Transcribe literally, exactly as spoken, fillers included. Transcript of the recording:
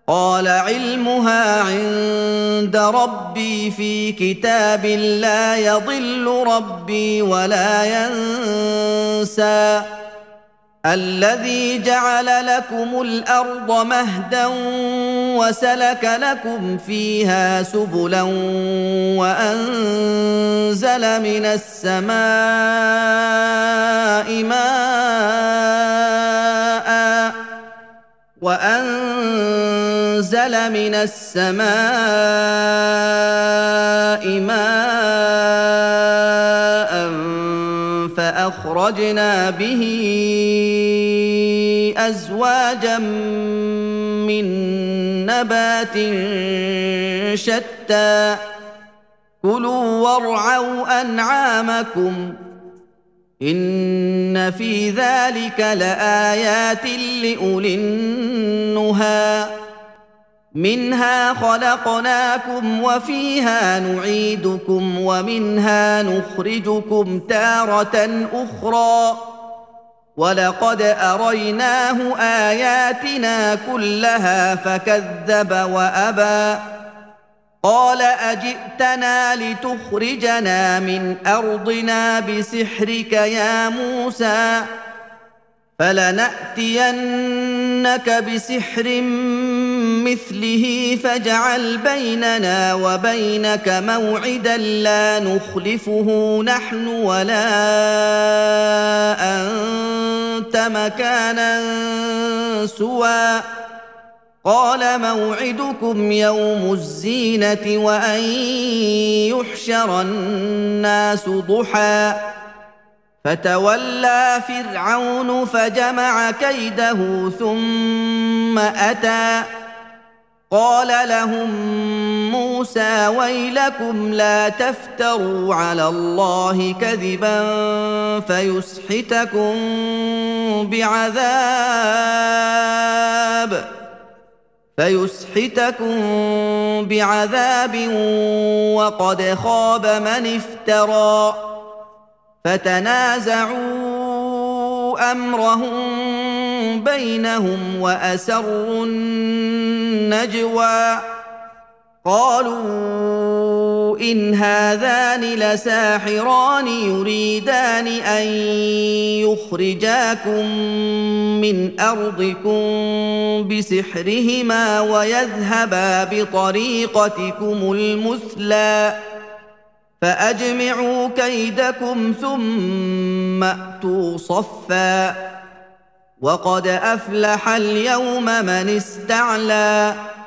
قال علمها عند ربي في كتاب لا يضل ربي ولا ينسى الذي جعل لكم الأرض مهدا وسلك لكم فيها سبلا وأنزل من السماء ماء وأنزل من السماء ماء فأخرجنا به أزواجا من نبات شتى كلوا وارعوا أنعامكم إن في ذلك لآيات لأولي النهى منها خلقناكم وفيها نعيدكم ومنها نخرجكم تارة أخرى ولقد أريناه آياتنا كلها فكذب وأبى قال أجئتنا لتخرجنا من أرضنا بسحرك يا موسى فلنأتينك بسحر مثله فاجعل بيننا وبينك موعدا لا نخلفه نحن ولا أنت مكانا سوى قال موعدكم يوم الزينة وأن يحشر الناس ضحى فتولى فرعون فجمع كيده ثم أتى قال لهم موسى ويلكم لا تفتروا على الله كذبا فيسحتكم بعذاب فيسحتكم بعذاب وقد خاب من افترى فتنازعوا أمرهم بينهم وأسروا النجوى قالوا إن هذان لساحران يريدان أن يخرجاكم من أرضكم بسحرهما ويذهبا بطريقتكم المثلى فأجمعوا كيدكم ثم أتوا صفا وقد أفلح اليوم من استعلى